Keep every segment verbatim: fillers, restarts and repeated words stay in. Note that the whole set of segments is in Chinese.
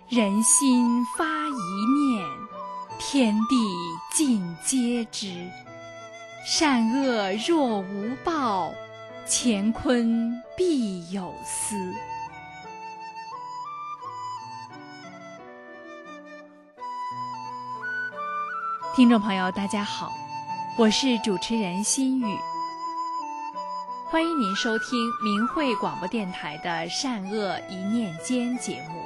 人心发一念，天地尽皆知。善恶若无报，乾坤必有私。听众朋友大家好，我是主持人心雨，欢迎您收听明慧广播电台的善恶一念间节目。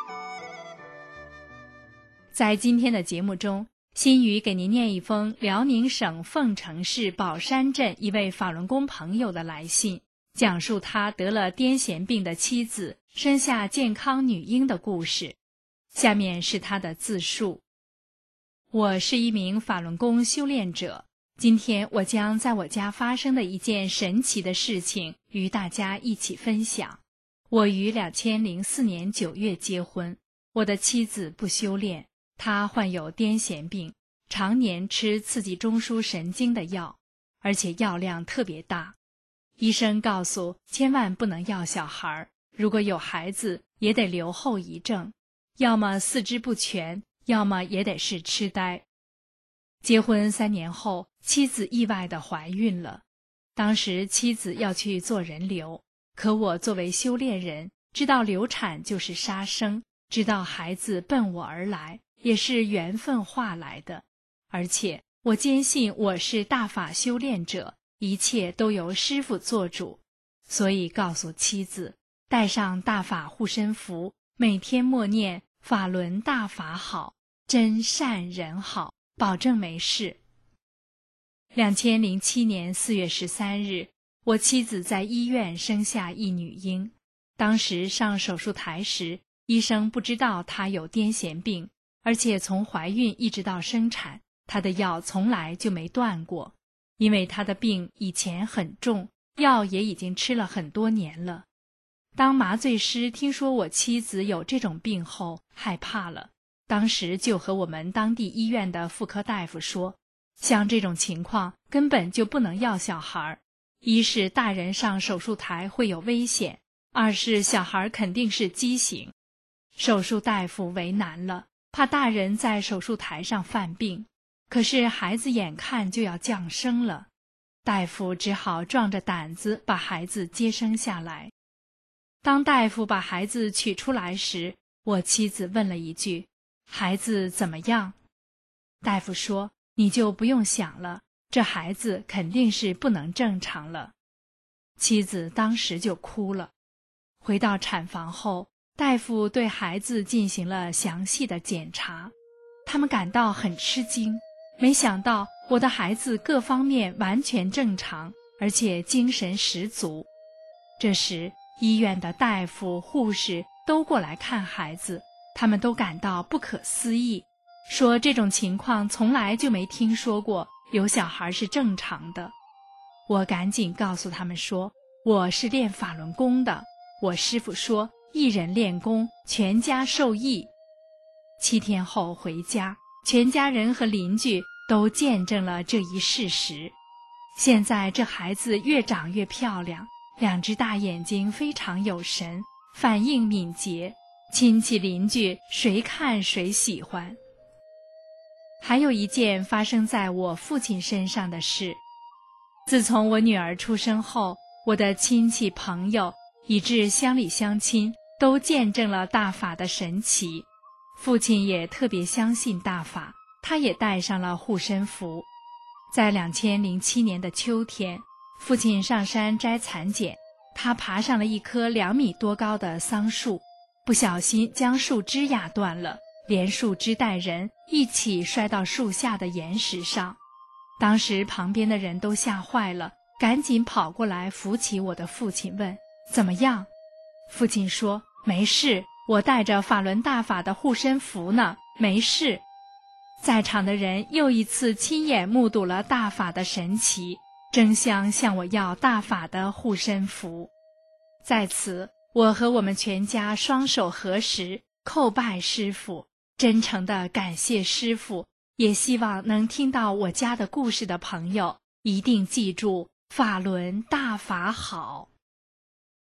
在今天的节目中，心雨给您念一封辽宁省凤城市宝山镇一位法轮功朋友的来信，讲述他得了癫痫病的妻子生下健康女婴的故事。下面是他的自述。我是一名法轮功修炼者，今天我将在我家发生的一件神奇的事情与大家一起分享。我于两千零四年九月结婚，我的妻子不修炼，她患有癫痫病，常年吃刺激中枢神经的药，而且药量特别大。医生告诉千万不能要小孩，如果有孩子也得留后遗症，要么四肢不全，要么也得是痴呆。结婚三年后，妻子意外地怀孕了。当时妻子要去做人流，可我作为修炼人，知道流产就是杀生，知道孩子奔我而来，也是缘分化来的。而且我坚信我是大法修炼者，一切都由师父做主，所以告诉妻子，带上大法护身符，每天默念法轮大法好，真善人好，保证没事。两千零七年四月十三日，我妻子在医院生下一女婴。当时上手术台时，医生不知道她有癫痫病，而且从怀孕一直到生产，她的药从来就没断过。因为她的病以前很重，药也已经吃了很多年了。当麻醉师听说我妻子有这种病后，害怕了，当时就和我们当地医院的妇科大夫说，像这种情况根本就不能要小孩，一是大人上手术台会有危险，二是小孩肯定是畸形。手术大夫为难了，怕大人在手术台上犯病，可是孩子眼看就要降生了，大夫只好壮着胆子把孩子接生下来。当大夫把孩子取出来时，我妻子问了一句，孩子怎么样？大夫说，你就不用想了，这孩子肯定是不能正常了。妻子当时就哭了。回到产房后，大夫对孩子进行了详细的检查，他们感到很吃惊，没想到我的孩子各方面完全正常，而且精神十足。这时医院的大夫、护士都过来看孩子，他们都感到不可思议，说这种情况从来就没听说过，有小孩是正常的。我赶紧告诉他们说，我是练法轮功的，我师父说一人练功，全家受益。七天后回家，全家人和邻居都见证了这一事实。现在这孩子越长越漂亮，两只大眼睛非常有神，反应敏捷，亲戚邻居谁看谁喜欢。还有一件发生在我父亲身上的事。自从我女儿出生后，我的亲戚朋友以至乡里乡亲都见证了大法的神奇。父亲也特别相信大法，他也带上了护身符。在两千零七年的秋天，父亲上山摘蚕茧，他爬上了一棵两米多高的桑树，不小心将树枝压断了，连树枝带人一起摔到树下的岩石上。当时旁边的人都吓坏了，赶紧跑过来扶起我的父亲，问怎么样？父亲说没事，我带着法轮大法的护身符呢，没事。在场的人又一次亲眼目睹了大法的神奇，争相向我要大法的护身符。在此，我和我们全家双手合十，叩拜师父，真诚地感谢师父，也希望能听到我家的故事的朋友一定记住法轮大法好。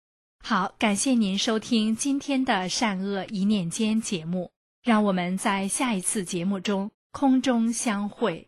好，感谢您收听今天的善恶一念间节目，让我们在下一次节目中空中相会。